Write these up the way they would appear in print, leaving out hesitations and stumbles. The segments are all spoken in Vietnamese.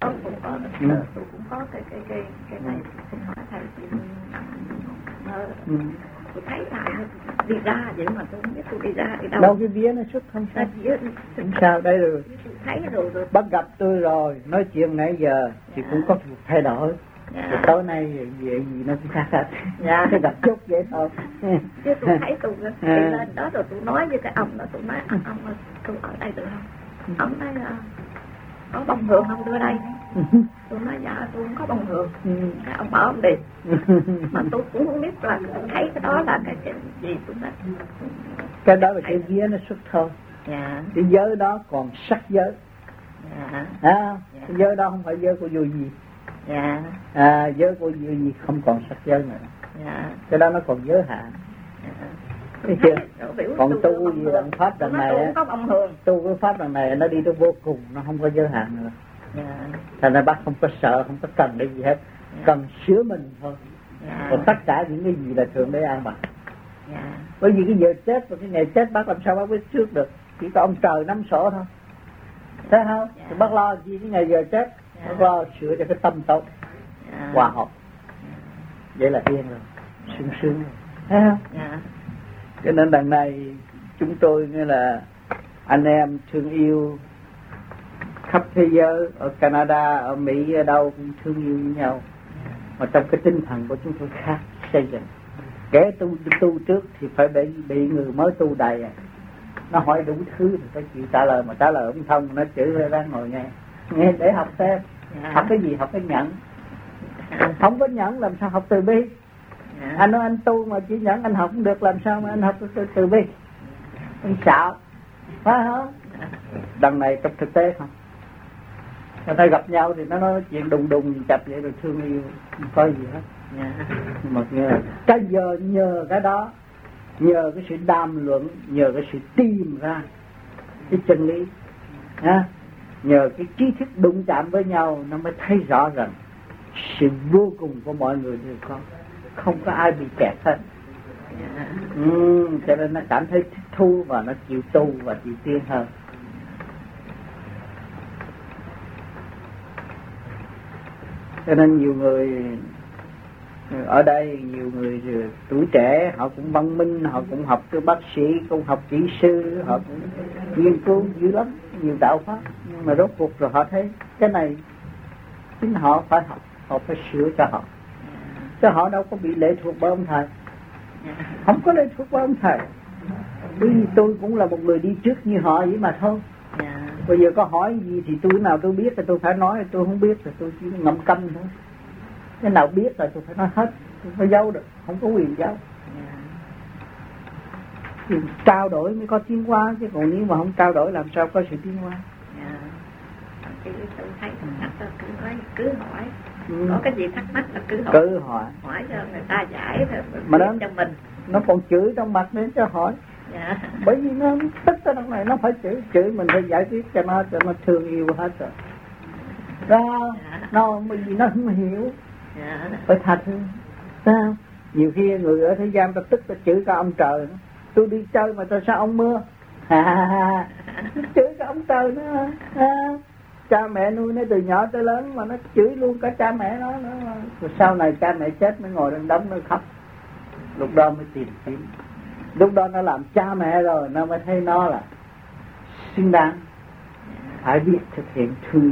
cũng có tôi cũng có cái này xin hỏi thầy tôi thấy thầy đi ra vậy mà tôi không biết tôi đi ra đi đâu. Đâu cái vía nó xuất không sao. Không sao đây rồi. Thấy rồi. Bắt gặp tôi rồi, nói chuyện nãy giờ thì cũng có thay đổi. Rồi tối nay gì nó cũng khác hết. Cái gặp chút vậy thôi. Chứ tôi thấy tôi đi lên đó rồi tôi nói với cái ông đó, tôi nói ông tôi ở đây được không? Ông nói là có bông hường không đưa đây? Tôi nói dạ tôi không có bông hường. Cái ông bảo ông đi. Mà tôi cũng không biết là tôi thấy cái đó là cái gì tôi nói. Cái đó là cái vía nó xuất thôi. Dạ. Cái giới đó còn sắc giới. Dạ. Dạ. Cái giới đó không phải giới của vô gì. Dạ. Giới của vô gì không còn sắc giới nữa. Dạ. Cái đó nó còn giới hạn. Thấy chưa? Còn tu gì đằng pháp đằng này á, tu cái pháp đằng này nó đi tới vô cùng, nó không có giới hạn nữa. Thành ra bác không có sợ, không có cần cái gì hết, cần sửa mình thôi. Còn tất cả những cái gì là Thượng Đế an bài. Bởi vì cái giờ chết và cái ngày chết bác làm sao bác biết trước được? Chỉ có ông trời nắm sổ thôi, thấy không? Thì bác lo gì cái ngày giờ chết, bác lo sửa cho cái tâm tốt, hòa hợp. Vậy là yên rồi, sung sướng rồi, thấy không? Cho nên đằng này chúng tôi như là anh em thương yêu khắp thế giới, ở Canada, ở Mỹ, ở đâu cũng thương yêu với nhau. Mà trong cái tinh thần của chúng tôi khác xây dựng. Kẻ tu trước thì phải bị người mới tu đầy. Nó hỏi đủ thứ thì phải chịu trả lời, mà trả lời không thông nó chửi ra ngồi nghe để học xem. Học cái gì? Học cái nhẫn. Không có nhẫn làm sao học từ bi. Anh nói anh tu mà chỉ nhẫn anh học không được, làm sao mà anh học từ bi? Anh xạo, phải không? Đằng này trong thực tế không. Người ta gặp nhau thì nó nói chuyện đùng chập vậy rồi thương yêu, không có gì hết. Mà cái giờ nhờ cái đó, nhờ cái sự đàm luận, nhờ cái sự tìm ra cái chân lý, nhờ cái trí thức đụng chạm với nhau, nó mới thấy rõ rằng sự vô cùng của mọi người đều có, không có ai bị kẹt hết. Cho nên nó cảm thấy thích thú và nó chịu tu và chịu tiến hơn. Cho nên nhiều người ở đây, nhiều người tuổi trẻ họ cũng văn minh, họ cũng học cái bác sĩ, cũng học kỹ sư, họ cũng nghiên cứu dữ lắm, nhiều đạo pháp. Nhưng mà rốt cuộc rồi họ thấy cái này chính họ phải học, họ phải sửa cho họ. Chứ họ đâu có bị lệ thuộc bởi ông thầy. Không có lệ thuộc bởi ông thầy. Bởi vì tôi cũng là một người đi trước như họ vậy mà thôi. Bây giờ có hỏi gì thì tôi nào tôi biết thì tôi phải nói, tôi không biết thì tôi chỉ ngậm câm thôi. Cái nào biết là tôi phải nói hết, tôi phải giấu được, không có quyền giấu. Thì trao đổi mới có tiến hóa, chứ còn nếu mà không trao đổi làm sao có sự tiến hóa. Tôi thấy cứ hỏi, có cái gì thắc mắc là cứ hỏi cho người ta giải mà đó, cho mình. Nó còn chửi trong mặt nữa cho hỏi. Bởi vì nó tức ở trong này, nó phải chửi mình phải giải quyết cho nó thương yêu hết rồi. Nó bởi vì nó không hiểu, phải tha thứ. Sao? Nhiều khi người ở thế gian ta tức ta chửi cả ông trời. Tôi đi chơi mà tại sao ông mưa? Chửi cả ông trời nữa. Cha mẹ nuôi nó từ nhỏ tới lớn mà nó chửi luôn cả cha mẹ nó nữa. Rồi sau này cha mẹ chết nó ngồi lên đống nó khóc. Lúc đó mới tìm kiếm. Lúc đó nó làm cha mẹ rồi nó mới thấy nó là xứng đáng, phải biết thực hiện thương.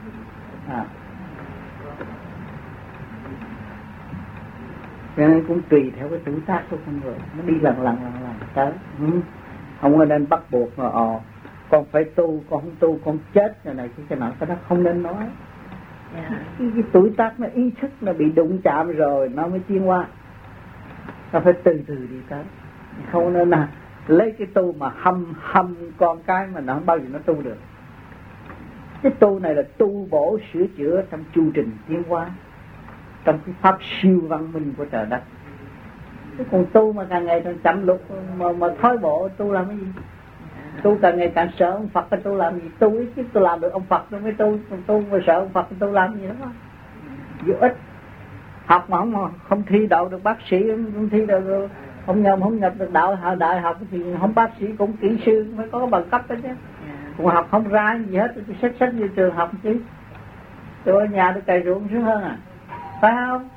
Cho nên cũng tùy theo cái tuổi tác của con người, nó đi lần tới. Không có nên bắt buộc mà con phải tu, con không tu con chết rồi này cái nọ, cái đó không nên nói. Cái tuổi tác nó ý thức nó bị đụng chạm rồi nó mới tiến qua. Nó phải từ từ đi tới. Không nên là lấy cái tu mà hâm con cái mà nó không bao giờ nó tu được. Cái tu này là tu bổ sửa chữa trong chu trình tiến hóa, trong cái pháp siêu văn minh của trời đất. Cái còn tu mà càng ngày càng chậm lục mà thói bộ, tu làm cái gì? Tu càng ngày càng sợ ông Phật, tu làm gì? Tu chứ tôi làm được ông Phật tôi mới tu, còn tu mà sợ ông Phật tôi làm gì đó vô ích. Học mà không thi đậu được bác sĩ, không thi được, không nhập được đại học thì không bác sĩ cũng kỹ sư mới có bằng cấp đó chứ. Còn học không ra gì hết thì sách vô trường học chứ. Tôi ở nhà tôi cày ruộng sướng hơn à, phải không?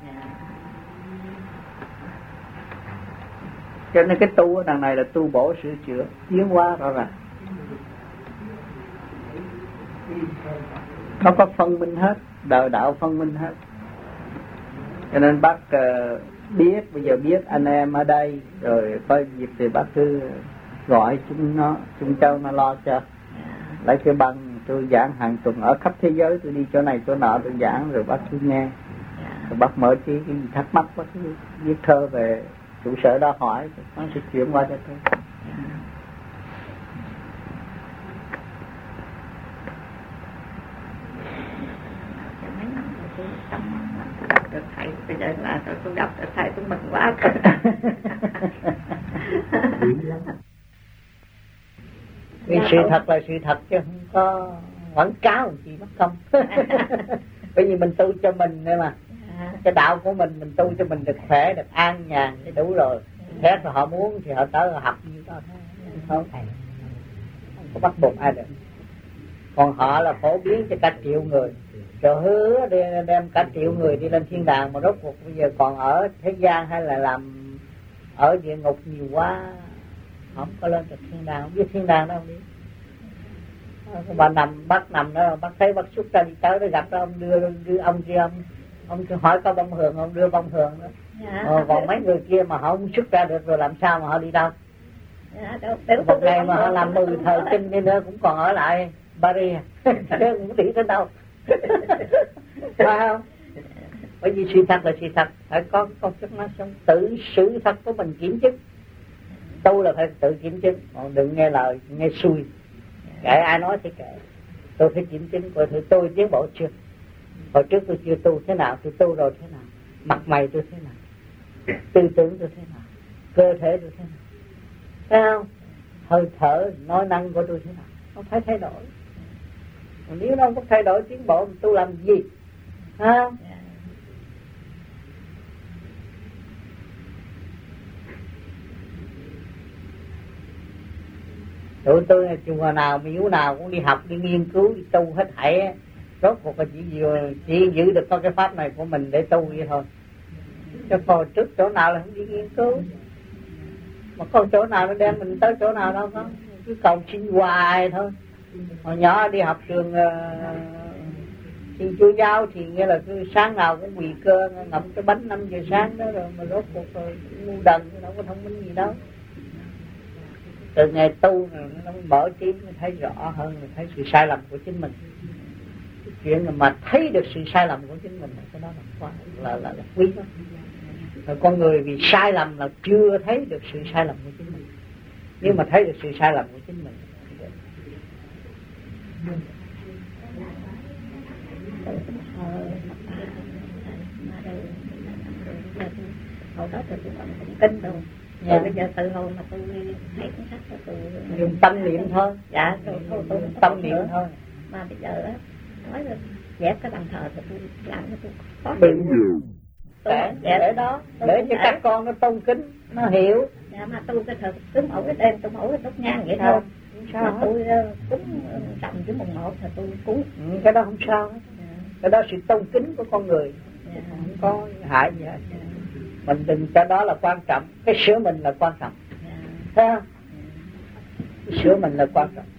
Cho nên cái tu ở đằng này là tu bổ sửa chữa, tiến hóa rõ ràng. Nó có phân minh hết, đời đạo phân minh hết. Cho nên bác biết, bây giờ biết anh em ở đây, rồi có dịp thì bác cứ gọi chúng cháu nó lo cho. Lấy cái băng tôi giảng hàng tuần ở khắp thế giới, tôi đi chỗ này chỗ nọ tôi giảng, rồi bác cứ nghe. Rồi bác mở cái gì thắc mắc bác cứ viết thơ về trụ sở đó hỏi, nó sẽ chuyển qua cho tôi. Được thầy, bây giờ là tôi đọc được thầy tôi mừng quá. Vì sự thật là sự thật chứ không có quảng cáo làm gì mất công. Bởi vì mình tu cho mình nữa mà. Cái đạo của mình tu cho mình được khỏe, được an nhàn thì đủ rồi. Thế rồi họ muốn thì họ tới họ học như đó thôi. Không có bắt buộc ai được. Còn họ là phổ biến cho cả triệu người. Rồi hứa đem cả triệu người đi lên thiên đàng, mà rốt cuộc bây giờ còn ở thế gian hay là làm ở địa ngục nhiều quá, không có lên được thiên đàng, không biết thiên đàng đâu, không biết. Bà bác nằm đó, bác thấy bác xuất ra đi tới đó gặp đó, ông đưa ông hỏi có bông hường, ông đưa bông hường đó. Còn mấy người kia mà họ không xuất ra được rồi làm sao mà họ đi đâu? Một ngày mà họ làm 10 thời kinh đi nữa cũng còn ở lại Paris, chứ cũng đi tới đâu. Phải không? Bởi vì sự thật là sự thật, phải có công thức nó sống, tự sự thật của mình kiểm chứng. Tu là phải tự kiểm chứng, còn đừng nghe lời, nghe xui. Kệ ai nói thì kệ. Tôi phải kiểm chứng coi thử tôi tiến bộ chưa. Hồi trước tôi chưa tu thế nào, tôi tu rồi thế nào. Mặt mày tôi thế nào, tư tưởng tôi thế nào, cơ thể tôi thế nào. Thấy không? Hơi thở, nói năng của tôi thế nào. Nó phải thay đổi. Còn nếu nó không có thay đổi tiến bộ, tôi làm gì? Ha? Tụi tôi là chùa nào, miếu nào cũng đi học, đi nghiên cứu, đi tu hết thảy. Rốt cuộc là chỉ giữ được có cái pháp này của mình để tu vậy thôi. Chứ còn trước chỗ nào là không đi nghiên cứu. Mà có chỗ nào nó đem mình tới chỗ nào đâu có. Cứ cầu xin hoài thôi. Hồi nhỏ đi học trường Thiên Chúa Giáo thì nghĩa là cứ sáng nào cũng quỳ cơ ngậm cái bánh 5 giờ sáng đó, rồi mà rốt cuộc rồi ngu đần, đâu có thông minh gì đâu. Từ ngày tu nó mở trí, nó thấy rõ hơn, nó thấy sự sai lầm của chính mình. Cái chuyện mà thấy được sự sai lầm của chính mình, cái đó là quý lắm. Rồi con người vì sai lầm là chưa thấy được sự sai lầm của chính mình. Nếu mà thấy được sự sai lầm của chính mình, hồi đó tôi cũng kinh rồi. Rồi bây giờ từ hồi mà tôi thấy cuốn sách của tôi dùng tâm niệm thôi. Dạ, tôi tâm niệm thôi. Mà bây giờ á, nói là dẹp cái bàn thờ thì tôi làm cho tôi khó hiểu. Để đó, để cho các con nó tôn kính, nó hiểu. Dạ, mà tôi cái thời tôi mẫu cái đêm, tôi mẫu cái đốt nhang vậy thôi. Sao mà tôi cúng tầm với mùng 1 thì tôi cúng. Cái đó không sao hết. Cái đó sự tôn kính của con người, không có hại gì hết. Mình đừng cho đó là quan trọng, cái sửa mình là quan trọng. Thấy không? Cái sửa mình là quan trọng.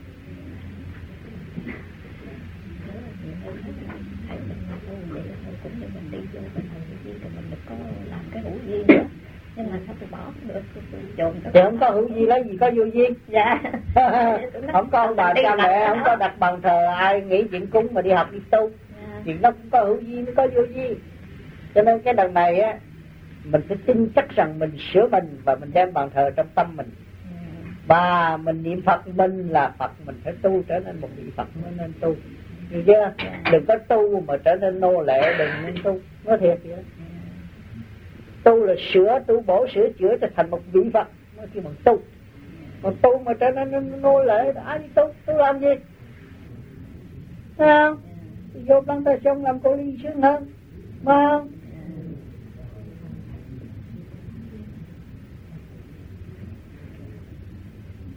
Nhưng mà sao tôi bỏ được, tôi dồn thì không có hữu gì lấy gì có vô duyên. Dạ. Không có ông bà cha mẹ, không có đặt bàn thờ, ai nghĩ chuyện cúng mà đi học đi tu. Chuyện nó cũng có hữu duyên, nó có vô duyên. Cho nên cái đằng này á, mình phải tin chắc rằng mình sửa mình và mình đem bàn thờ trong tâm mình. Và mình niệm Phật, mình là Phật, mình phải tu trở nên một vị Phật mới nên tu. Được chưa? Đừng có tu mà trở nên nô lệ, đừng nên tu. Nói thiệt vậy đó. Tu là sửa, tu bổ sửa chữa cho thành một vị Phật mới kêu bằng tu. Còn tu mà trở nên nô lệ, ai đi tu? Tu làm gì? Thấy không? Vô băng ta xong làm cô ly sướng hơn. Phải không?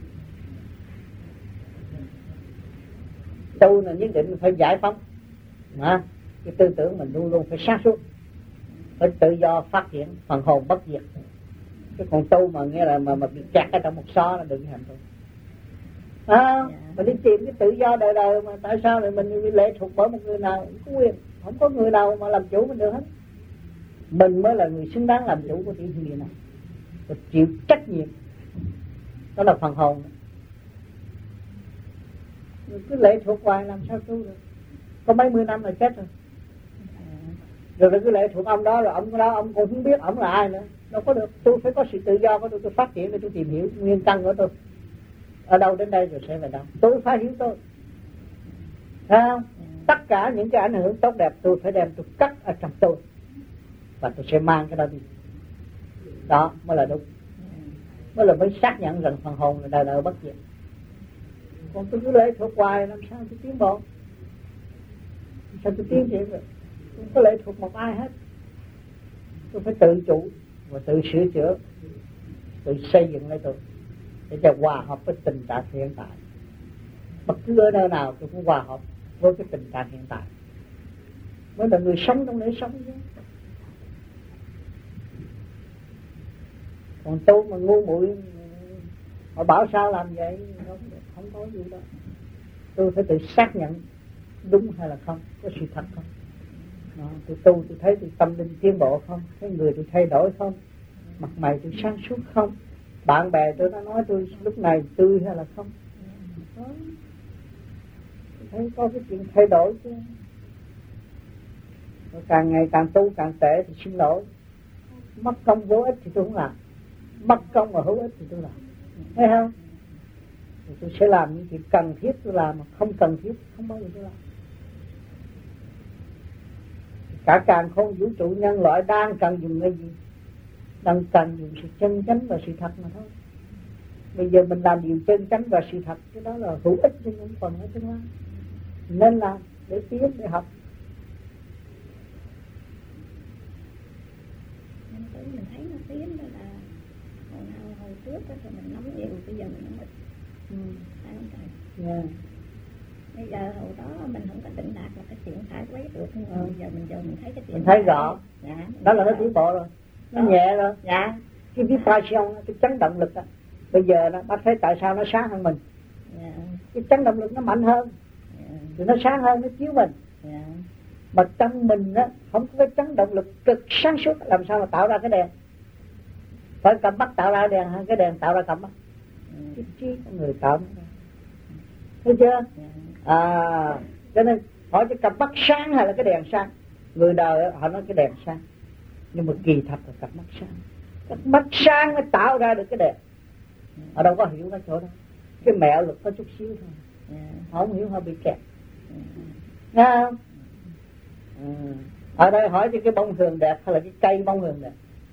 Tu là nhất định phải giải phóng. Mà cái tư tưởng mình luôn luôn phải sáng suốt, phải tự do phát triển, phần hồn bất diệt. Cái còn tu mà nghĩa là mà bị kẹt ở trong một xó là đừng hành tu. Mình đi tìm cái tự do đời đời mà tại sao lại mình bị lệ thuộc bởi một người nào? Không có quyền, không có người nào mà làm chủ mình được hết. Mình mới là người xứng đáng làm chủ của thiên địa này, và chịu trách nhiệm. Đó là phần hồn. Rồi cứ lệ thuộc hoài làm sao tu được? Có mấy mươi năm là chết rồi. Rồi cứ lệ thuộc ông đó, rồi ông đó ông còn không biết ông là ai nữa. Đâu có được. Tôi phải có sự tự do của tôi phát triển để tôi tìm hiểu nguyên căn của tôi. Ở đâu đến đây rồi sẽ về đâu. Tôi phải hiểu tôi. Thấy không? Tất cả những cái ảnh hưởng tốt đẹp tôi phải đem tôi cắt ở trong tôi, và tôi sẽ mang cái đó đi. Đó mới là đúng. Mới xác nhận rằng phần hồn là đời đời bất diệt. Còn tôi cứ lệ thuộc hoài làm sao tôi tiến bộ? Sao tôi tiến triển được? Tôi không có lệ thuộc một ai hết. Tôi phải tự chủ và tự sửa chữa, tự xây dựng lại tôi để cho hòa hợp với tình trạng hiện tại. Bất cứ ở nơi nào tôi cũng hòa hợp với cái tình trạng hiện tại. Mới là người sống trong đời sống chứ. Còn tôi mà ngu muội họ bảo sao làm vậy, không có gì đâu. Tôi phải tự xác nhận đúng hay là không, có sự thật không. Đó, tôi tu tôi thấy tôi tâm linh tiến bộ không, thấy người tôi thay đổi không, mặt mày tôi sáng suốt không, bạn bè tôi nó nói tôi lúc này tươi hay là không. Đó, tôi thấy có cái chuyện thay đổi chứ. Rồi càng ngày càng tu càng tệ thì xin lỗi, mất công vô ích thì tôi không làm, mất công mà hữu ích thì tôi làm, thấy không? Thì tôi sẽ làm những chuyện cần thiết tôi làm, mà không cần thiết không bao giờ tôi làm. Cả càng không vũ trụ nhân loại đang cần dùng cái gì? Đang cần dùng sự chân chánh và sự thật mà thôi. Bây giờ mình làm điều chân chánh và sự thật, cái đó là hữu ích cho những phần ở tương lai. Nên làm để tiến, để học. Mình thấy nó tiến đó là hồi trước đó thì mình nóng nhiều, bây giờ mình nóng ít. Phải không thầy? Yeah. Bây giờ hồi đó mình không có định đạt là cái chuyện phải quấy được, nhưng mà bây giờ mình thấy cái chuyện mình thấy rõ. Dạ, đó là nó tiến bộ rồi, nó nhẹ rồi. Dạ. Cái vibration, cái chấn động lực đó. Bây giờ nó bác thấy tại sao nó sáng hơn mình. Dạ. Cái chấn động lực nó mạnh hơn. Dạ. Thì nó sáng hơn, nó chiếu mình. Dạ. Mà trong mình á không có cái chấn động lực cực sáng suốt, làm sao mà tạo ra cái đèn? Phải cặp mắt tạo ra đèn hay cái đèn tạo ra cặp mắt? Cái trí của người tạo nó. Thấy chưa? Cho nên hỏi cái cặp mắt sáng hay là cái đèn sáng? Người đời họ nói cái đèn sáng, nhưng mà kỳ thật là cặp mắt sáng. Cặp mắt sáng mới tạo ra được cái đèn. Họ đâu có hiểu cái chỗ đó. Cái mẹo lực có chút xíu thôi. Họ không hiểu, họ bị kẹt. Nghe không? Ở đây hỏi cái bông hường đẹp hay là cái cây bông hường đẹp?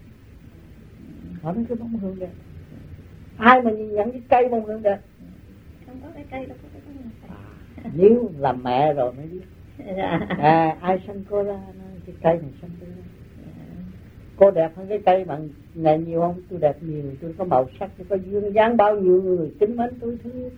Họ nói cái bông hường đẹp. Ai mà nhìn nhận cái cây bông hường đẹp? Không có cái cây đâu có cái bông hường. Nếu làm mẹ rồi mới biết. Ai sanh cô ra, cái cây này sanh cô ra. Cô đẹp hơn cái cây bằng ngày nhiều không? Tôi đẹp nhiều, tôi có màu sắc, tôi có duyên dáng, bao nhiêu người kính mến tôi thứ.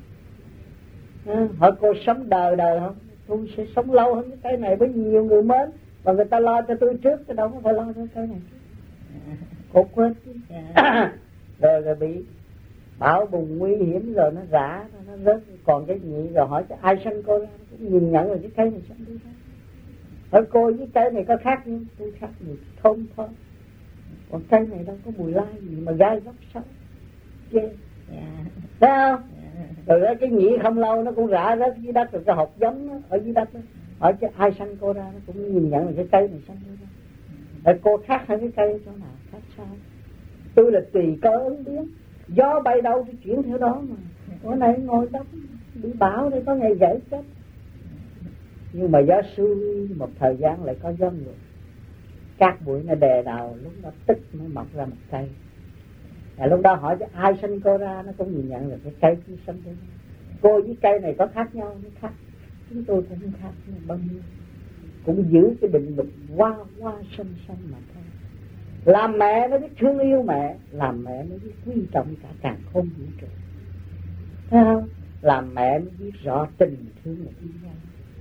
Hỏi cô sống đời đời không? Tôi sẽ sống lâu hơn cái cây này với nhiều người mến, và người ta lo cho tôi trước, cái đâu có phải lo cho cây này. Cô quên chứ. Rồi bị bão bùng nguy hiểm rồi nó rã, nó rớt, còn cái gì rồi hỏi cho ai sanh cô ra, cũng nhìn nhận là cái cây này sanh tôi ra. Hỏi cô với cây này có khác không? Tôi khác mùi thơm thôi. Còn cây này đâu có mùi lai gì mà gai góc xấu. Chê. Thấy không? Rồi đó, cái nhị không lâu nó cũng rã rớt dưới đất, rồi cái hộp giống nó ở dưới đất đó. Hỏi cho ai sanh cô ra, nó cũng nhìn nhận là cái cây này sanh cô ra. Rồi cô khác hơn cái cây chỗ nào? Khác sao? Tôi là tùy cơ ứng biến. Gió bay đâu tôi chuyển theo đó mà. Bữa nay ngồi đất bị bão đây có ngày gãy chết. Nhưng mà gió xuôi một thời gian lại có gió ngược. Các bụi nó đè đầu, lúc nó tích mới mọc ra một cây. Lúc đó hỏi cho ai sinh cô ra, nó cũng nhìn nhận là cái cây cứ sinh ra. Cô với cây này có khác nhau, nó khác. Chúng tôi cũng không khác bao nhiêu. Cũng giữ cái định luật hoa xanh mà thôi. Làm mẹ nó biết thương yêu mẹ, làm mẹ nó biết quý trọng cả càn khôn vũ trụ. Thấy không? Làm mẹ nó biết rõ tình thương là yêu nhau.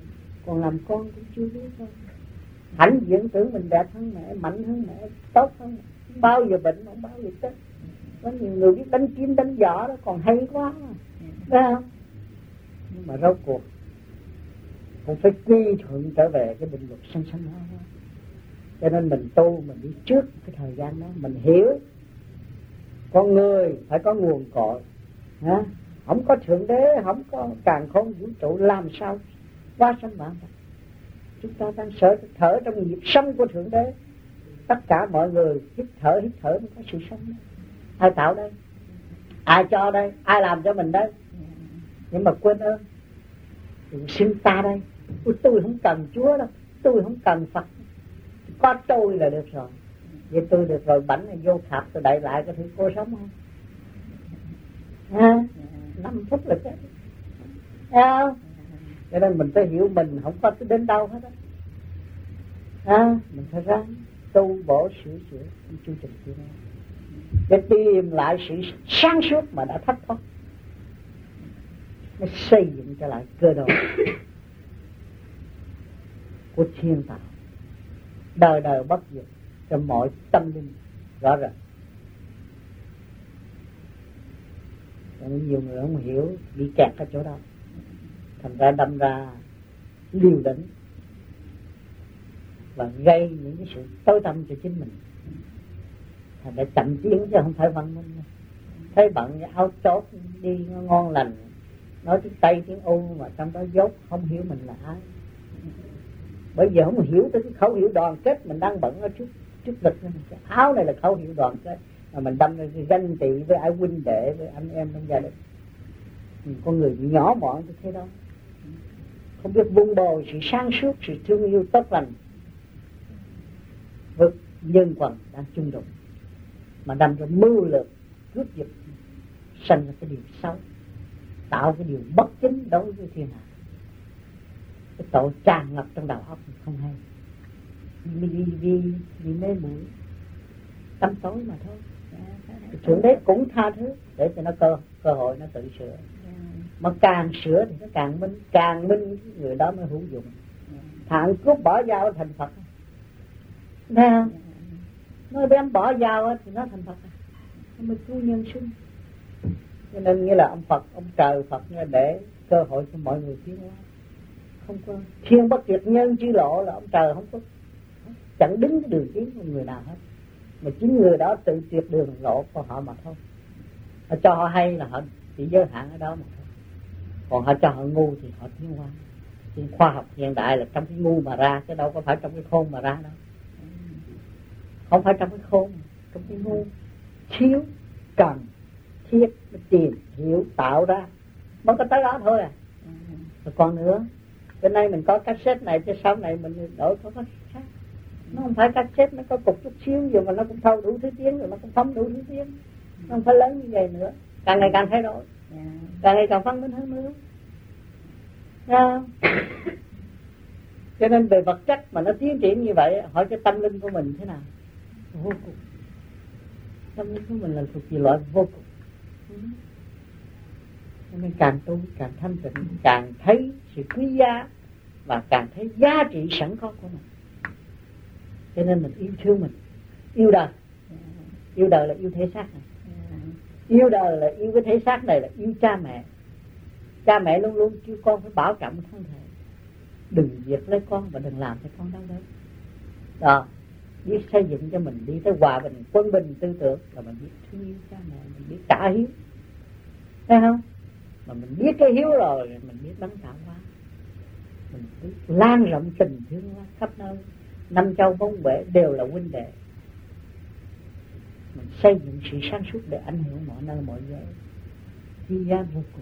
còn làm con cũng chưa biết đâu. Hãnh diện tưởng mình đẹp hơn mẹ, mạnh hơn mẹ, tốt hơn mẹ, không bao giờ bệnh, không bao giờ chết. Có nhiều người biết đánh kiếm đánh giỏ đó còn hay quá mà. Thấy không? Nhưng mà rốt cuộc cũng phải quy thuận trở về cái định luật sanh sanh hóa. Cho nên mình tu, mình đi trước cái thời gian đó, mình hiểu con người phải có nguồn cội. Không có thượng đế, không có càn khôn vũ trụ, làm sao quá sanh vạn vật. Chúng ta đang thở trong nhịp sống của thượng đế. Tất cả mọi người hít thở mới có sự sống. Ai tạo đây? Ai cho đây? Ai làm cho mình đây? Nhưng mà quên ơn, đừng xưng ta đây. Tôi không cần Chúa đâu, tôi không cần Phật, có tôi là được rồi. Vậy tôi được rồi, bảnh này vô thạp tôi đẩy lại có thể cô sống không? 5 phút là chết. Cho nên mình phải hiểu mình không có đến đâu hết á. Mình phải ráng tu bổ sửa chữa chương trình kia để tìm lại sự sáng suốt mà đã thất thoát, nó xây dựng trở lại cơ đồ của thiên tạo, đời đời bất diệt cho mọi tâm linh rõ ràng. Còn nhiều người không hiểu, bị kẹt ở chỗ đó, thành ra đâm ra liều lĩnh và gây những cái sự tối tăm cho chính mình. Thành ra chậm tiến chứ không phải văn minh. Thấy bận áo chốt đi ngon lành, nói tiếng Tây tiếng U mà trong đó dốt không hiểu mình là ai. Bởi giờ không hiểu tới cái khẩu hiệu đoàn kết mình đang bận ở trước ngực. Cái áo này là khẩu hiệu đoàn kết mà mình đâm ra cái ganh tị với ai huynh đệ, với anh em trong gia đình. Con người nhỏ mọn như thế đó, không biết vun bồi sự sáng suốt, sự thương yêu tốt lành với nhân quần đang chung đụng, mà đâm ra mưu lược cướp giật, sanh ra cái điều xấu, tạo cái điều bất chính đối với thiên hạ. Cái tội tràn ngập trong đầu óc không hay, vì mê muội tâm tối mà thôi. Thượng đế cũng tha thứ để cho nó cơ hội nó tự sửa. Mà càng sửa thì nó càng minh người đó mới hữu dụng. Thằng cướp bỏ dao thành Phật, thấy không? Nó đem bỏ dao thì nó thành Phật, nó mới cứu nhân sinh. Cho nên nghĩa là ông Phật, ông trời Phật để cơ hội cho mọi người tiến hóa. Không có thiên bất diệt nhân chi lộ là ông trời không có chẳng đứng cái đường tiến của người nào hết, mà chính người đó tự tuyệt đường lộ của họ mà thôi. Họ cho họ hay là họ chỉ giới hạn ở đó mà thôi, còn họ cho họ ngu thì họ tiến hóa. Thì khoa học hiện đại là trong cái ngu mà ra, chứ đâu có phải trong cái khôn mà ra đâu. Không phải trong cái khôn, trong cái ngu thiếu cần thiết mới tìm hiểu tạo ra, mới có tới đó thôi à. Rồi còn nữa, bên đây mình có cassette này, chứ sau này mình đổi có cassette. Nó không phải cassette, nó có cục chút xíu rồi mà nó cũng thâu đủ thứ tiếng, rồi nó cũng phóng đủ thứ tiếng. Nó không phải lớn như vậy nữa, càng ngày càng thay đổi, càng ngày càng văn minh hơn nữa. Cho nên về vật chất mà nó tiến triển như vậy, hỏi cái tâm linh của mình thế nào? Vô cùng. Tâm linh của mình là thuộc về loại vô cùng. Cho nên càng tu càng thanh tịnh, càng thấy sự quý giá và càng thấy giá trị sẵn có của mình. Cho nên mình yêu thương mình, yêu đời. Yêu đời là yêu thể xác này. Yêu đời là yêu cái thể xác này, là yêu cha mẹ. Cha mẹ luôn luôn kêu con phải bảo trọng thân thể, đừng diệt lấy con và đừng làm cho con đau đớn. Đó, biết xây dựng cho mình đi tới hòa bình, quân bình tư tưởng là mình biết thương yêu cha mẹ, mình biết trả hiếu, thấy không? Mà mình biết cái hiếu rồi, mình biết đấng tạo hóa, mình biết lan rộng tình thương hóa khắp nơi, năm châu bốn bể đều là huynh đệ. Mình xây dựng sự sáng suốt để ảnh hưởng mọi nơi mọi giới, quý giá vô cùng.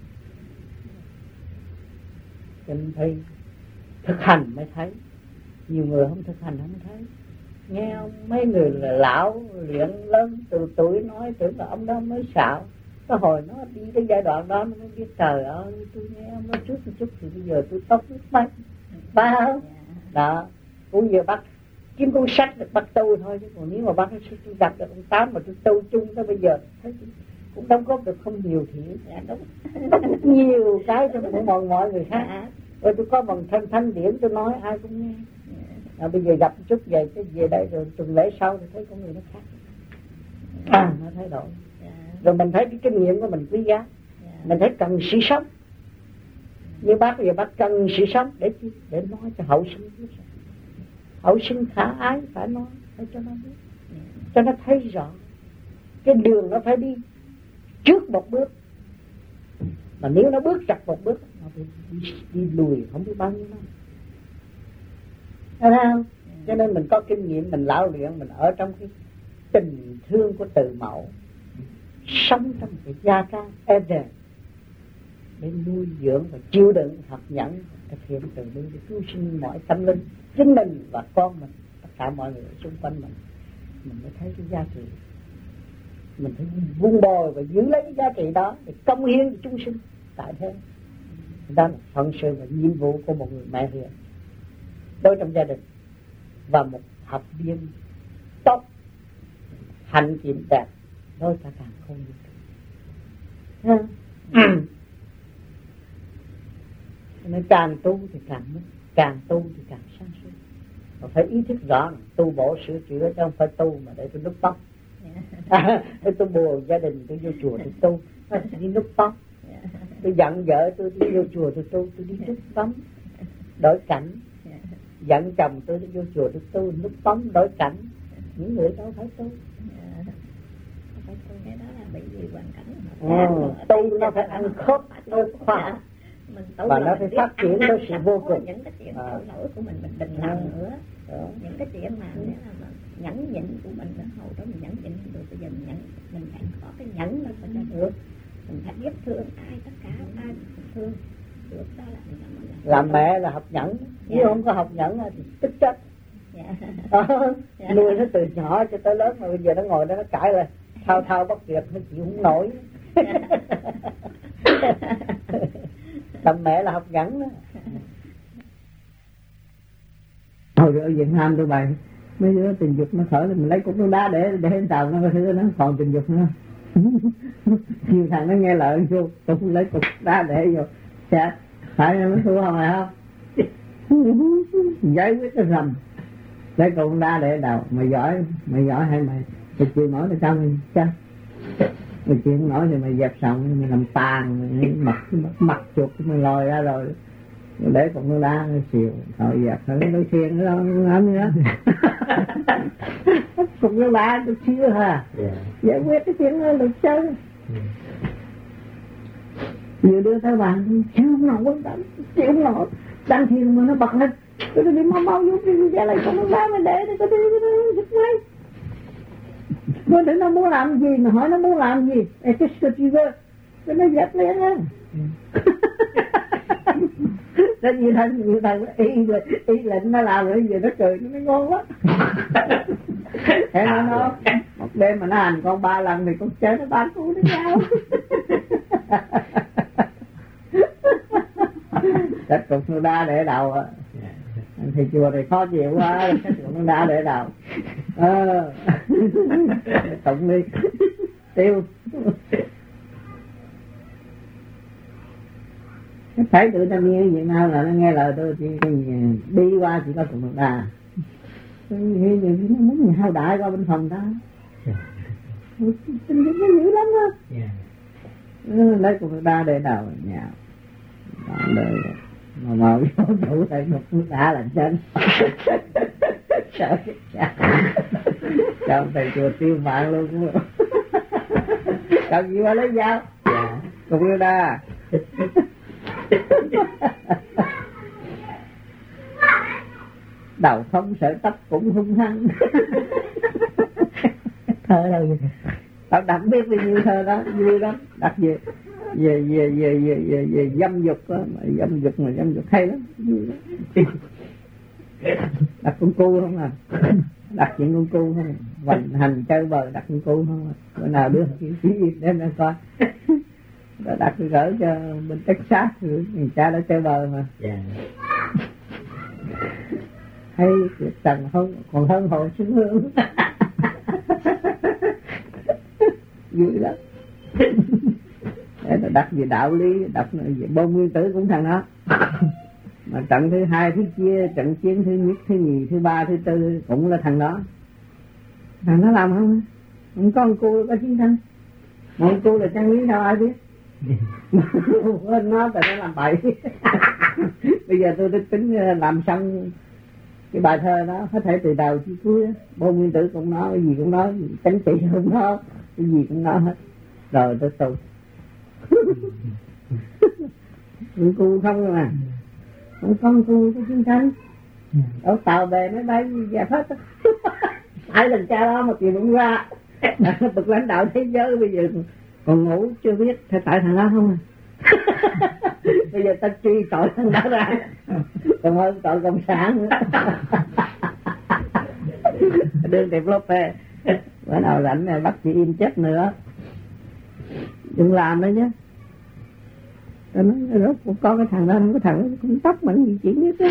Cho nên phải thực hành mới thấy. Nhiều người không thực hành không thấy. Nghe mấy người là lão luyện lớn từ tuổi nói tưởng là ông đó mới xạo. Cái hồi nó đi tới giai đoạn đó nó mới biết trời ơi, tôi nghe ông nói trước một chút thì bây giờ tôi tốt biết mấy. Phải không? Đó, cũng giờ bắt kiếm cuốn sách được bắt tu thôi, chứ còn nếu mà bắt tôi gặp được ông Tám mà tôi tu chung tới bây giờ thấy cũng đóng góp được không nhiều thì đóng nhiều cái cho mọi người khác. Rồi tôi có bằng thanh điển tôi nói ai cũng nghe. Bây giờ gặp chút về cái về đây rồi tuần lễ sau thì thấy con người nó khác, nó thay đổi. Rồi mình thấy cái kinh nghiệm của mình quý giá, mình thấy cần sự sống. Như bác bây giờ bác cần sự sống để nói cho hậu sinh biết. Hậu sinh khả ái phải nói, phải cho nó biết, cho nó thấy rõ cái đường nó phải đi trước một bước. Mà nếu nó bước chặt một bước nó đi lùi không biết bao nhiêu năm. Thấy không? Cho nên mình có kinh nghiệm, mình lão luyện, mình ở trong cái tình thương của từ mẫu, sống trong cái gia can êm đềm để nuôi dưỡng và chịu đựng, học nhẫn, thực hiện từ bi để cứu sinh mọi tâm linh, chính mình và con mình, tất cả mọi người xung quanh mình mới thấy cái giá trị. Mình phải vun bồi và giữ lấy cái giá trị đó để cống hiến cho chúng sinh tại thế. Đó là phận sự và nhiệm vụ của một người mẹ hiền đối trong gia đình và một học viên tốt, hạnh kiểm đẹp đối cả càng không như thế. Nên càng tu thì càng mất, càng tu thì càng sáng suốt. Và phải ý thức rõ tu bổ sửa chữa chứ không phải tu mà để tôi núp tóc. Tôi buồn gia đình tôi vô chùa tôi tu, tôi đi núp tóc. Tôi giận vợ tôi đi vô chùa tôi tu, tôi đi núp tắm đổi cảnh. Giận chồng tôi đi vô chùa tôi tu, núp tắm đổi cảnh. Những người đâu phải tu. Cái đó là bị gì hoàn cảnh. Tu nó phải ăn khớp, nó khoa học. Và nó phải phát triển với sự vô cùng. Những cái chuyện tội lỗi của mình đừng làm nữa. Những cái chuyện mà nếu là nhẫn nhịn của mình hồi đó mình nhẫn nhịn được, bây giờ mình phải có cái nhẫn nó phải được. Mình phải biết thương ai, tất cả ai mình thương được, đó là mình làm mẹ là học nhẫn. Nếu không có học nhẫn thì tức chết. Nuôi nó từ nhỏ cho tới lớn mà bây giờ nó ngồi đó nó cãi rồi thao bất tuyệt, nó chịu không nổi. Làm mẹ là học nhẫn đó. Hồi ở Việt Nam tụi bay mấy đứa tình dục nó khởi mình lấy cục nước đá để tàu nó thứ nó còn tình dục nữa. Nhiều thằng nó nghe lời vô cũng lấy cục đá để vô sẽ phải nó thua không phải không? Giải quyết cái rầm lấy cục đá để đầu. Mày giỏi hay mày chịu nổi thì sao mày chắc mày chịu nổi thì mày dẹp xong mày làm tàn mặt chuột mày lòi ra rồi để cục nước đá nó xìu thôi dẹp thôi nói chuyện nữa đâu làm nữa. Cục nước đá chút xíu ha giải quyết cái chuyện đó được chơi. Nhiều đứa tới bàn chịu không nổi quấn tắm, chịu không nổi đang thiền mà nó bật lên tôi đi mau vô ra lại cục nước đá mày để tôi đi giật lấy. Tôi để nó muốn làm gì mà hỏi nó muốn làm gì cái scripture cái nó dẹp liền á. Rất nhiều thằng y lệnh nó làm rồi giờ nó cười nó ngon quá. Thế nó một đêm mà nó hành con 3 lần thì con chơi nó 3 cú nó nhau. Chắc cục nó đá để đầu á. Thì chùa thì khó chịu quá, chắc cục nó đá để đầu. Tụng đi tiêu. Thấy tụi ta nghe Việt Nam là nó nghe lời tôi chỉ đi qua chỉ có cục nước đá. Nó muốn hao đại qua bên phòng ta. Tình nó dữ lắm á. Lấy cục nước đá để đầu nhào. Đời mà vô đủ tay cục nước đá là chết. Sợ trong thầy chùa tiêu mạng luôn. Cần gì mà lấy dao. Cục nước đá. Đầu không sợ tóc cũng hung hăng. Thơ đâu vậy? Tao đặt biết bao nhiêu thơ đó vui lắm. Đặt về dâm dục đó, dâm dục hay lắm, vui lắm. Đặt con cu không à? Đặt chuyện con cu không? Hoành hành chơi bời đặt con cu không à? Bữa nào đưa chỉ đem ra coi. Đã đặt cái gửi cho bên Texas rồi người cha đã chơi bời mà. Hay Trần không còn hơn hồi xứng hương. Vui lắm. Để đặt về đạo lý, đọc về bôn nguyên tử cũng thằng đó. Mà trận thứ hai, thứ chia, trận chiến thứ nhất, thứ nhì, thứ ba, thứ tư cũng là thằng đó. Thằng nó làm không? Không có ông cô có chiến tranh. Mà ông cô là trang lý sao ai biết? Nó tại nó làm bậy. Bây giờ tôi tính làm xong cái bài thơ đó, có thể từ đầu chí cuối. Bố Nguyên Tử cũng nói, cái gì cũng nói, Chánh Trị cũng nói, cái gì cũng nói hết. Rồi tôi tu. Ông cô không rồi mà. Không có ông cô có chiến tranh. Ở tàu bè máy bay gì dẹp hết. Ai lần cha đó một chuyện cũng ra. Bậc lãnh đạo thế giới bây giờ còn ngủ chưa biết tại thằng đó không à. Bây giờ ta truy tội thằng đó ra, còn hơn tội cộng sản nữa. Đương đẹp lốp về bữa nào rảnh này bắt chị im chết nữa, đừng làm đấy nhé. Tôi nói rốt của con cái thằng đó, không có thằng đó cũng tóc mình gì chỉ biết đó.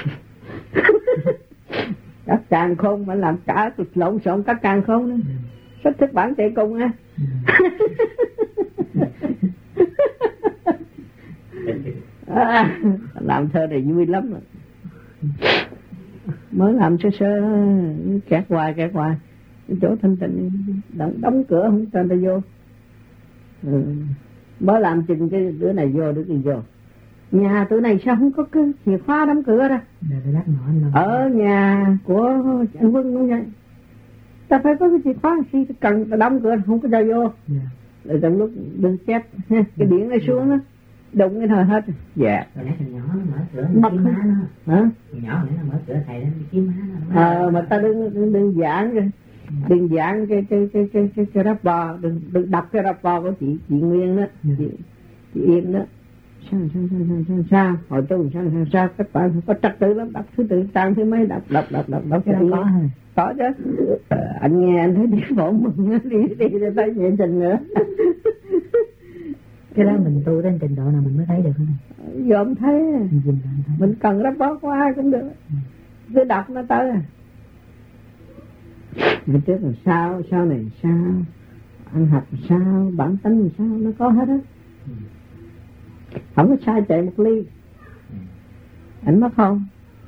Các càng khôn mà làm cả lộn xộn các càng khôn nữa. Sách thức bản chạy cùng á. Làm thơ này vui lắm rồi. Mới làm sơ sơ kẹt hoài cái chỗ thanh tịnh đóng cửa không cho người ta vô. Mới làm chừng cái đứa này vô đứa kia vô. Nhà tụi này sao không có cái chìa khóa đóng cửa ra? Ở nhà của anh Quân cũng vậy. Ta phải có cái chìa khóa, khi cần ta đóng cửa không có cho vô. Rồi trong lúc đừng chép cái điện này xuống đó, đụng cái thời hết. Dạ. Nhỏ nó mở cửa mất má nó. Hả? Nhỏ nữa nó mở cửa thầy nó kiếm má nó. Mà ta đừng giảng rồi. Đừng giảng cái rapport, đừng đọc cái rapport của chị Nguyên đó, chị Yên đó. Sao hồi tôi sao các bạn có trật tự lắm, đọc thứ tự trang thứ mấy đọc cái đó có chứ. Anh nghe anh thấy đi bộ mừng đi rồi thấy nhẹ trình nữa. Cái đó mình tu đến trình độ nào mình mới thấy được không? Giờ không thấy. Mình cần rapport của ai cũng được, cứ đọc nó tới. Mình trước là sao, sau này sao, ăn học sao, bản tính làm sao, nó có hết á. Không có sai chạy một ly. Anh mất không?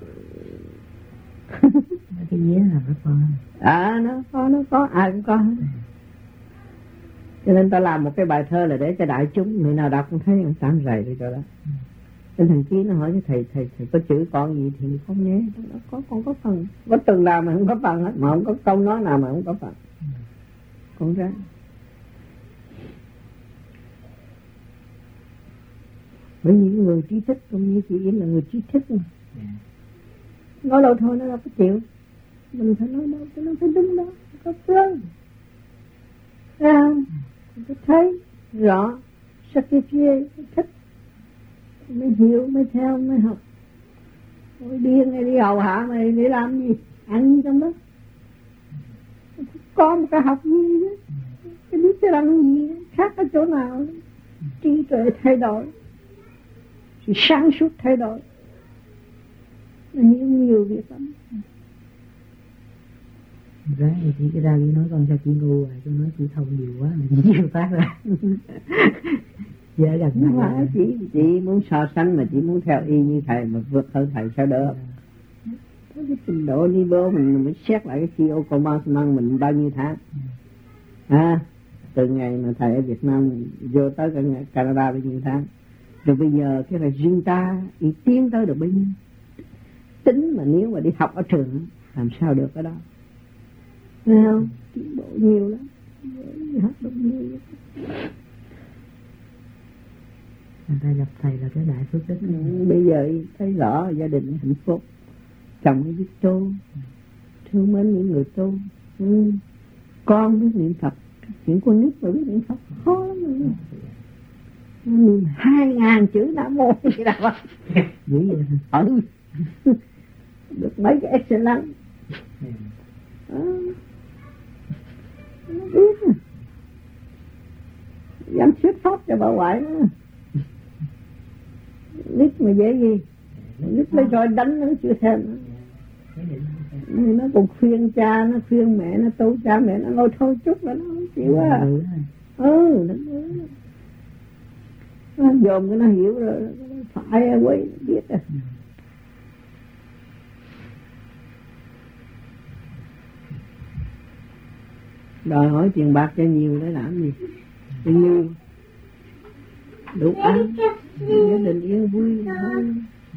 Cái vía là nó có. Nó có, ai cũng có hết. Cho nên ta làm một cái bài thơ là để cho đại chúng, người nào đọc cũng thấy ông tạm rầy rồi cho đó. Nên thằng Chí nó hỏi với thầy có chữ con gì thì con nhé. Con có phần. Có từng nào mà không có phần hết, mà không có câu nói nào mà không có phần. Con ra. Bởi những người trí thức, cũng như chị Yến là người trí thức mà. Nói đâu thôi nó đâu có chịu. Mình phải nói đâu, nó phải đúng đó, có phương. Thấy không? Mình thấy rõ, sacrifice, thích. Mới hiểu, mới theo, mới học. Mới điên hay đi hầu hạ mày để làm gì? Ăn gì trong đó? Có một cái học gì đó. Cái biết cái làm gì đó. Khác ở chỗ nào đó. Trí tuệ thay đổi, sự sáng suốt thay đổi. Nó hiểu nhiều việc lắm. Ráng thì chị cái ra đi nói con sao chị ngu rồi, con nói chị thông nhiều quá mà chị chưa phát ra. Dễ gần không phải chị muốn so sánh mà chị muốn theo y như thầy mà vượt hơn thầy sao được. Có cái trình độ đi vô mình mới xét lại cái CEO commandment mình bao nhiêu tháng. Từ ngày mà thầy ở Việt Nam vô tới Canada bao nhiêu tháng. Rồi bây giờ cái là riêng ta ý tiến tới được bao nhiêu. Tính mà nếu mà đi học ở trường làm sao được cái đó. Thấy không? Tiến bộ nhiều lắm. Học được nhiều lắm. Người ta gặp thầy là cái đại phước đức. Bây giờ thấy rõ gia đình hạnh phúc, chồng biết tu, thương mến những người tu, con biết niệm Phật. Chuyện con nít mà biết niệm Phật khó lắm. 2.000 chữ Nam Mô gì đâu. Dữ vậy. Được mấy cái excellent. Nó biết. Dám thuyết pháp cho bà ngoại nữa. Nít mà dễ gì. Nít lấy rồi đánh nó chưa thêm. Nó còn khuyên cha, nó khuyên mẹ, nó tu cha mẹ, nó ngồi thôi chút là nó không chịu á. Nó dồn cái nó hiểu rồi, phải quay biết rồi. đòi hỏi tiền bạc cho nhiều để làm gì? Cho nhiều đủ ăn, gia đình yên vui thôi.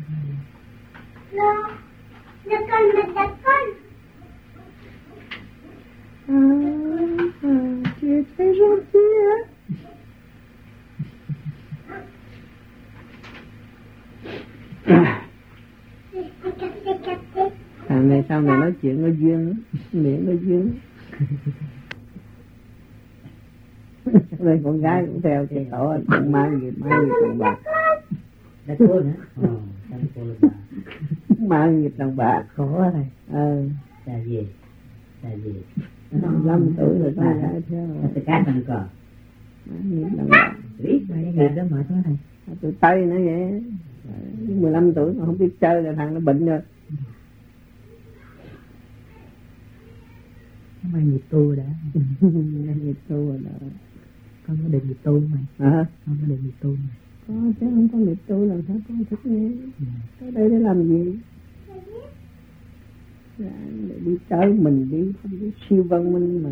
Chia thấy rất chia. Thằng này sau này nói chuyện có duyên, miệng có duyên. Đây con gái cũng theo cái tổ con mang gì con bà. Đã cô nữa. Mang nghiệp đàn bà khổ này. Là gì? 5 tuổi rồi con gái theo. Từ cá thằng cò. Mang nghiệp đàn bà. Biết mấy cái nghiệp đó mệt quá thầy. Tụi Tây nữa vậy. 15 tuổi mà không biết chơi là thằng nó bệnh rồi. Mang nghiệp tu đã. Mang nghiệp tu rồi đó. Con có được nghiệp tu mày. Con có được nghiệp tu mày. Có chứ không có nghiệp tu làm sao con thích nghe. Tới đây để làm gì? Để đi tới mình đi, không đi siêu văn minh mà.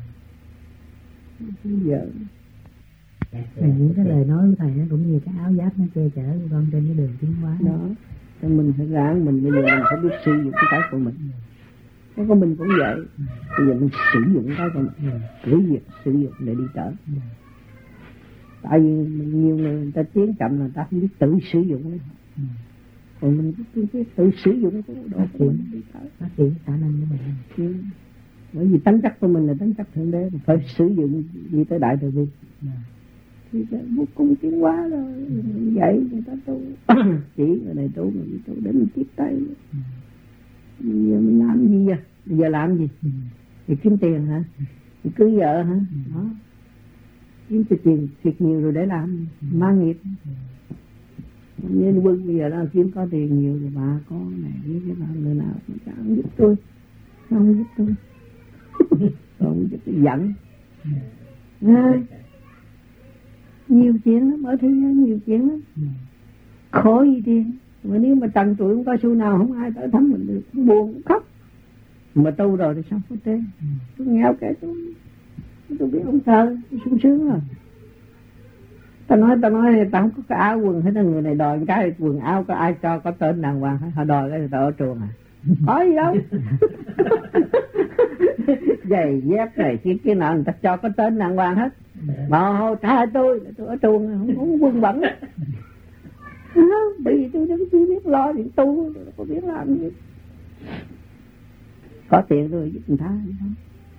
Bây giờ những cái lời nói của thầy nó cũng như cái áo giáp nó che chở của con trên cái đường tiến hóa đó. Cho mình phải ráng, mình bây giờ mình phải biết sử dụng cái của mình. Cái của mình cũng vậy. Bây giờ mình sử dụng cái của mình, cứ việc sử dụng để đi tới. Tại vì nhiều người ta tiến chậm là người ta không biết tự sử dụng đấy. Còn mình biết tự sử dụng cái độ của mình đi tới. Phát triển khả năng của mình. Bởi vì tánh chất của mình là tánh chất thượng đế, phải sử dụng đi tới đại từ bi. Thì vô cùng tiến hóa rồi, vậy người ta tu. Chỉ người này tu, người này tu để mình tiếp tay. Bây giờ mình làm gì vậy? Bây giờ làm gì? Thì kiếm tiền hả? Thì cưới vợ hả? Đó. Kiếm tiền thiệt nhiều rồi để làm, mang nghiệp. Nên Quân bây giờ đó kiếm có tiền nhiều rồi bà con này biết cái người nào mà chẳng giúp tôi. Không giúp tôi. Còn giúp tôi giận. Nhiều chuyện lắm, ở thế giới nhiều chuyện lắm. Khổ gì tiền. Mà nếu mà trần tuổi không có xu nào không ai tới thăm mình được, cũng buồn cũng khóc. Mà tu rồi thì sao có tên. Tôi nghèo kẻ tôi biết ông thơ, tôi sung sướng rồi. Ta nói ta không có cái áo quần hết, người này đòi cái quần áo có ai cho có tên đàng hoàng hết, họ đòi cái tao ở trường à. Có gì đâu. Giày dép này kia nào người ta cho có tên đàng hoàng hết. Mà họ trả tôi ở trường không có quần bẩn. Bởi vì tôi đâu chưa biết lo chuyện tu, tôi đâu có biết làm gì. Có tiền rồi giúp người ta không?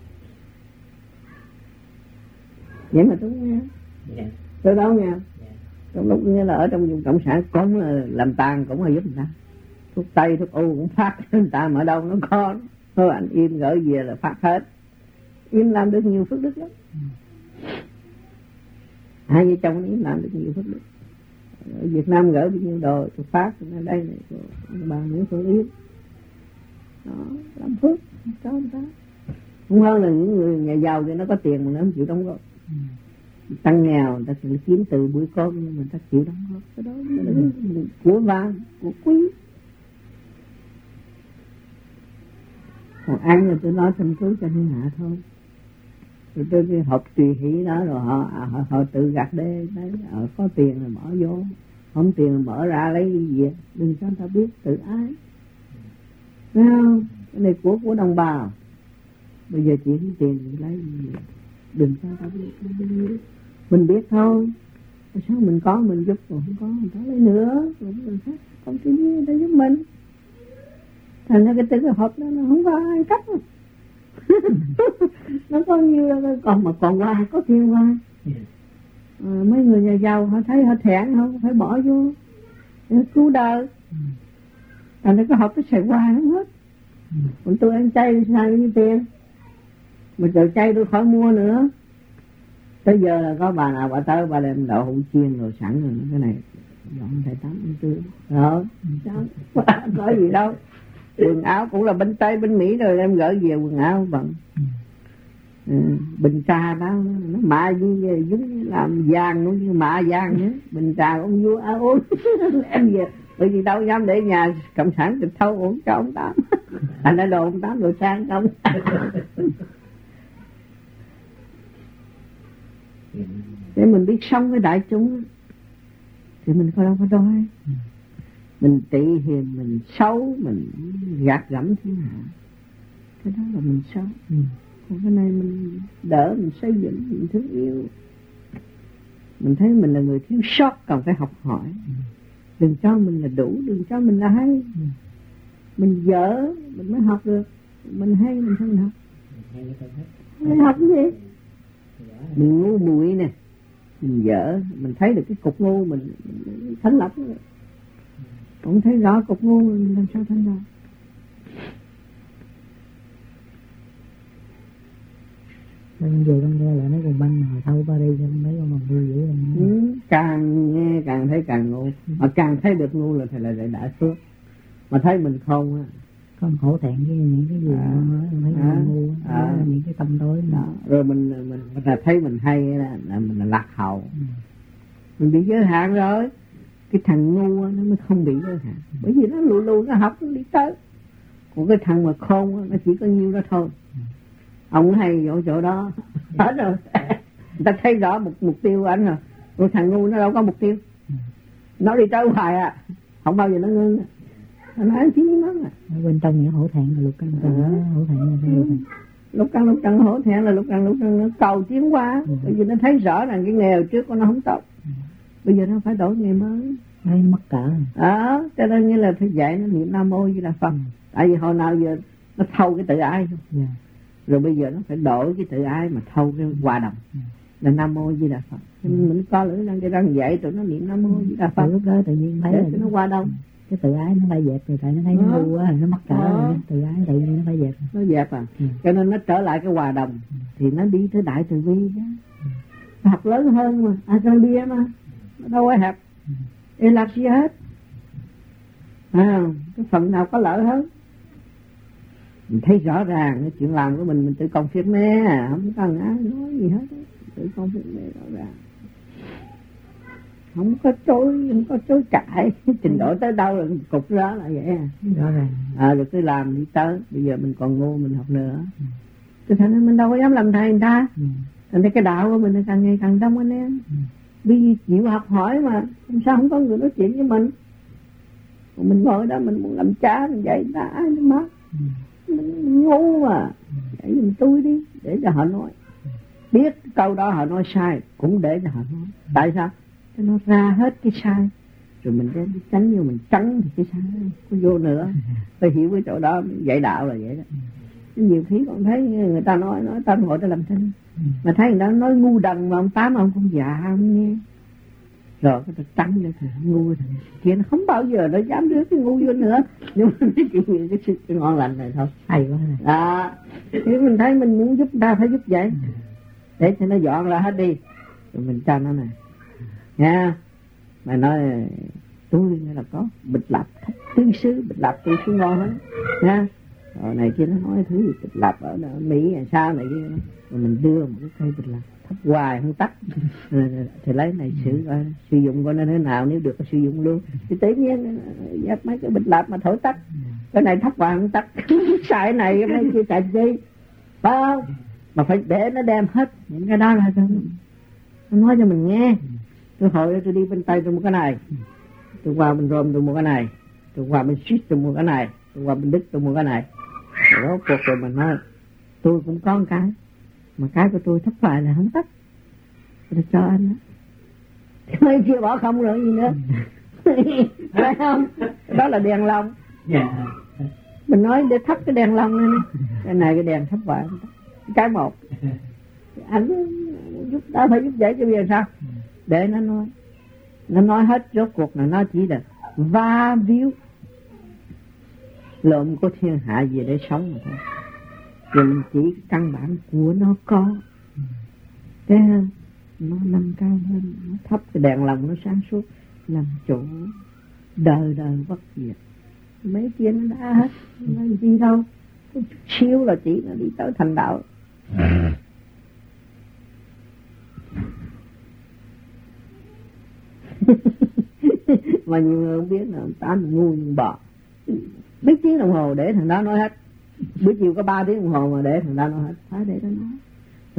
Vậy mà tôi nghe. Tôi đâu nghe. Trong lúc nghe là ở trong vùng cộng sản cũng là làm tàn cũng là giúp người ta. Thuốc Tây, thuốc U cũng phát người ta mà ở đâu nó có. Thôi anh im gửi về là phát hết. Im làm được nhiều phước đức lắm. Hai vợ chồng im làm được nhiều phước đức. Ở Việt Nam gửi bao nhiêu đồ tôi phát ở đây này của bà Nguyễn Phương Yến. Đó, làm phước cho người ta. Không hơn là những người nhà giàu thì nó có tiền mà nó không chịu đóng góp. Tăng nghèo người ta sẽ kiếm từ bữa cơm nhưng mà người ta chịu đóng góp cái đó của vàng, của quý. Còn ăn là tôi nói thâm cứu cho thiên hạ thôi. Rồi tôi học tùy hỷ đó rồi họ tự gạt đê đấy, có tiền là bỏ vô, không tiền là mở ra lấy gì vậy? Đừng cho người ta biết tự ái. Thấy không? Cái này của đồng bào. Bây giờ chỉ có tiền thì lấy gì vậy? Đừng cho người ta biết. Mình biết thôi. Sao mình có mình giúp, còn không có mình ta lấy nữa. Rồi người khác không tự nhiên người ta giúp mình. Thành ra cái tự hợp đó nó không có ai cắt. Nó có nhiều là còn qua có tiền qua. Mấy người nhà giàu họ thấy họ thẹn không phải bỏ vô để cứu đời. Thành ra cái hộp nó xài qua không hết. Còn tôi ăn chay xài như tiền. Mà chờ chay tôi khỏi mua nữa. Tới giờ là có bà nào bà tới bà đem đậu hũ chiên rồi sẵn rồi cái này dọn thầy tắm tươi rồi có gì đâu. Quần áo cũng là bên Tây bên Mỹ rồi em gửi về quần áo bằng bình trà đó nó mạ như giống làm vàng cũng như mạ vàng nữa. Bình trà ông vua uống em về bởi vì đâu dám để nhà cộng sản tịch thâu uống cho ông Tám. Thành ra đồ ông Tám đồ sang không. để mình biết sống với đại chúng thì mình đâu có đói. Mình tị hiềm, mình xấu, mình gạt gẫm thiên hạ, cái đó là mình xấu. Còn cái này mình đỡ, mình xây dựng, mình thương yêu. Mình thấy mình là người thiếu sót, cần phải học hỏi. Đừng cho mình là đủ, đừng cho mình là hay. Mình dở mình mới học được, mình hay mình không học. Mình học cái gì? Mình ngu muội nè, mình dở, mình thấy được cái cục ngu mình thánh lập. Cũng thấy rõ cục ngu mình làm sao thánh lập. Bây giờ con nghe lại mấy con banh hồi thâu ba đi mấy con bằng vui dữ càng nghe càng thấy càng ngu, mà càng thấy được ngu là thầy là đại phước. Mà thấy mình không á, con hổ thẹn với những cái gì nó nói, thấy ngu những cái tâm tối đó. Rồi mình là thấy mình hay là mình là lạc hậu. Mình bị giới hạn rồi. Cái thằng ngu nó mới không bị giới hạn, bởi vì nó lù nó học nó đi tới. Còn cái thằng mà khôn nó chỉ có nhiêu đó thôi. Ông hay ở chỗ đó hết rồi. Người ta thấy rõ một mục tiêu của anh rồi. Rồi thằng ngu nó đâu có mục tiêu, nó đi tới hoài à, không bao giờ nó ngưng. Nó nói chỉ nó à. Bên trong những hổ thẹn là lục căn hổ thẹn là lục căn hổ thẹn là lục căn nó cầu tiến qua. Bởi vì nó thấy rõ rằng cái nghề trước của nó không tốt, bây giờ nó phải đổi nghề mới. Hay mắc cỡ. Cho nên như là phải dạy nó niệm Nam Mô Di Đà Phật. Tại vì hồi nào giờ nó thâu cái tự ái thôi. Rồi bây giờ nó phải đổi cái tự ái mà thâu cái hòa đồng. Là Nam Mô Di Đà Phật. Mình có lưỡi răng dạy tụi nó niệm Nam Mô Di Đà Phật. Lúc đó tự nhiên thấy là nó hòa đồng. Cái tự ái nó bay dẹp rồi, tại nó thấy nó ngu quá, nó mắc cỡ. Tự ái tự nhiên nó bay dẹp. Nó dẹp à. Cho nên nó trở lại cái hòa đồng. Thì nó đi tới đại từ bi đó. Học lớn hơn mà, Ajahn mà. Nó đâu có hẹp. Lạc gì hết. Cái phần nào có lợi hơn. Mình thấy rõ ràng cái chuyện làm của mình tự công phiết mê, không cần ai nói gì hết, tự công phiết mê rõ ràng, không có chối cãi. Trình độ tới đâu là cục đó là vậy rõ ràng. Rồi cứ làm đi tới. Bây giờ mình còn ngu mình học nữa, cho nên mình đâu có dám làm thầy người ta. Thành ra cái đạo của mình càng ngày càng đông anh em. Đi chịu học hỏi mà sao không có người nói chuyện với mình. Còn mình ngồi đó mình muốn làm cha mình dạy người ta ai nó mất. Mình ngu mà, để mình tôi đi, để cho họ nói. Biết câu đó họ nói sai cũng để cho họ nói. Tại sao? Cho nó ra hết cái sai, rồi mình đem đi tránh vô, mình tránh thì cái sai có vô nữa. Phải hiểu cái chỗ đó, dạy đạo là vậy đó. Nhiều khi còn thấy người ta nói tâm hội ta làm thinh, mà thấy người ta nói ngu đần mà ông Tám ông không dạ không nghe. Rồi cái ta tránh ra thì ngu thì kia nó không bao giờ nó dám đưa cái ngu vô nữa. Nhưng mà chỉ những cái sự ngon lành này thôi. Hay quá này. Thì mình thấy mình muốn giúp ta phải giúp vậy, để cho nó dọn ra hết đi, rồi mình cho nó này nha. Mà nói tôi nghe là có bịch lạp tương sư, bịch lạp tương sư ngon lắm nha. Rồi này kia nó nói thứ gì bịch lạp ở Mỹ hay sao này kia, rồi mình đưa một cái cây bịch lạp thấp hoài không tắt. Thì lấy này sử dụng coi nó thế nào, nếu được có sử dụng luôn. Thì tự nhiên dắt mấy cái bịch lạp mà thổi tắt, cái này thấp hoài không tắt. Xài này cái này kia chạy chi, phải không? Mà phải để nó đem hết những cái đó là nó nói cho mình nghe. Tôi hồi tôi đi bên Tây tôi mua cái này, tôi qua bên Rome tôi mua cái này, tôi qua bên Swiss tôi mua cái này, tôi qua bên Đức tôi mua cái này. Rồi cuộc rồi mình nói tôi cũng có một cái, mà cái của tôi thấp hoài là không tắt, tôi cho anh đó. Thì mấy kia bỏ không rồi gì nữa. Phải không? Đó là đèn lồng. Mình nói để thắp cái đèn lồng này, cái này cái đèn thấp hoài, cái một. Anh giúp đó phải giúp dễ cho bây giờ sao? Để nó nói hết rốt cuộc là nó chỉ là va víu lộn của thiên hạ gì để sống mà thôi. Rồi mình chỉ căn bản của nó có. Thế ha, nó nâng cao hơn, nó thấp cái đèn lồng nó sáng suốt, làm chỗ đời bất diệt. Mấy kia nó đã hết, nó gì đâu, có chút xíu là chỉ nó đi tới thành đạo. Mà nhiều người không biết là Tám ngu như bò. Mấy tiếng đồng hồ để thằng đó nói hết, buổi chiều có 3 tiếng đồng hồ mà để thằng đó nói hết, phải để nó nói.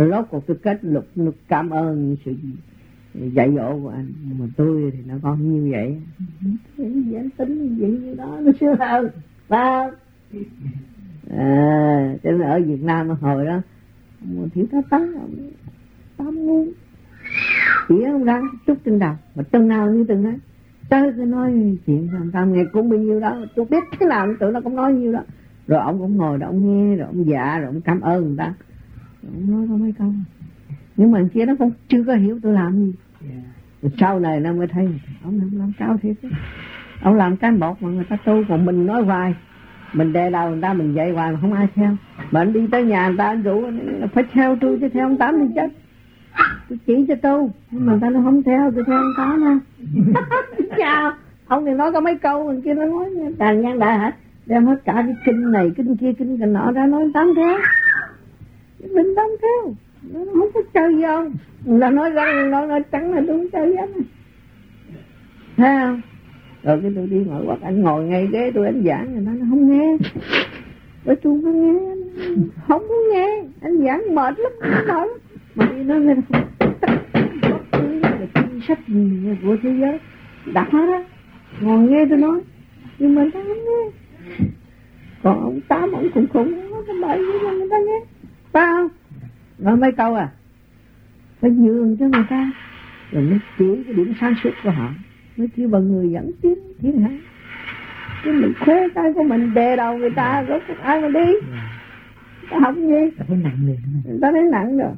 Rồi rốt cuộc tôi kết luận cảm ơn sự dạy dỗ của anh, mà tôi thì nó còn như vậy. Giảng tính vậy như đó nó sướng hơn. Sao? Cho nên ở Việt Nam hồi đó một thiếu tá tám ngu chỉ không ra chút trên đầu, mà từng nào như từng đấy. Tới cái nói chuyện làm sao nghe cũng bao nhiêu đó, tôi biết thế nào tụi nó cũng nói nhiêu đó. Rồi ông cũng ngồi đó ông nghe, rồi ông dạ, rồi ông cảm ơn người ta, rồi ông nói có mấy câu. Nhưng mà kia nó cũng chưa có hiểu tôi làm gì. Rồi sau này nó mới thấy ông làm cao thiệt đó. Ông làm cái một mà người ta tu, còn mình nói hoài, mình đè đầu người ta, mình dạy hoài mà không ai theo. Mà anh đi tới nhà người ta anh rủ phải theo tôi, chứ theo ông Tám thì chết. Tôi chỉ cho tu, nhưng mà người ta nó không theo, tôi theo ông Tám nha. Chào, ông thì nói có mấy câu, người kia nó nói tàn nhang đại hả? Đem hết cả cái kinh này, kinh kia, kinh cái nọ ra nói Tám theo. Mình Tám theo, nó không có chơi gì không? Là nói răng, nói trắng là tôi không chơi gì hết. Thấy không? Rồi cái tôi đi ngồi quạt, anh ngồi ngay ghế tôi anh giảng, người ta nó không nghe. Rồi tôi không có nghe, không có nghe, anh giảng mệt lắm, mệt lắm. Mà đi nói lên bất cứ là kinh sách gì của thế giới đặt hết á, ngồi nghe tôi nói, nhưng mà người ta không nghe. Còn ông Tám ông khủng nó cái bậy với người ta nghe, phải không? Nói mấy câu à, phải nhường cho người ta, rồi mới chỉ cái điểm sáng suốt của họ, mới chỉ bằng người dẫn tiến thiên hạ. Chứ mình khuê tay của mình đè đầu người ta, rốt cuộc ai mà đi, ta học gì? Ta thấy nặng liền. Ta thấy nặng rồi.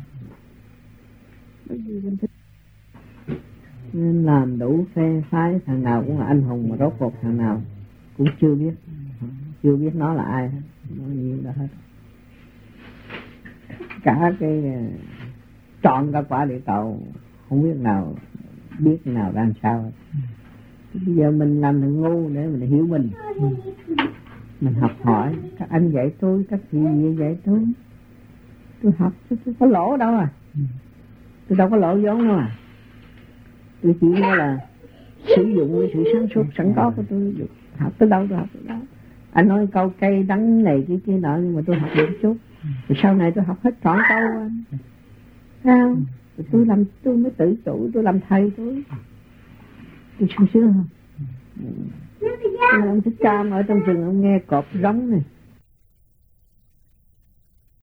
Nên làm đủ phe phái, thằng nào cũng là anh hùng, mà rốt cuộc thằng nào cũng chưa biết nó là ai hết, nó nhiều đó hết. Cả cái trọn cả quả địa cầu không biết nào đang sao. Bây giờ mình làm thằng ngu để mình hiểu mình. Mình học hỏi, các anh dạy tôi, các chị dạy tôi học tôi có lỗ đâu à. Tôi đâu có lỗ vốn đâu à. Tôi chỉ nói là sử dụng cái sự sáng suốt sẵn có của tôi. Học tới đâu tôi học tới đó. Anh nói câu cây đắng này cái kia nọ, nhưng mà tôi học được chút. Rồi sau này tôi học hết trọn câu anh. Thấy không? Tôi mới tự chủ, tôi làm thầy tôi sung sướng không? Ông Thích Ca ở trong rừng ông nghe cọp rống này,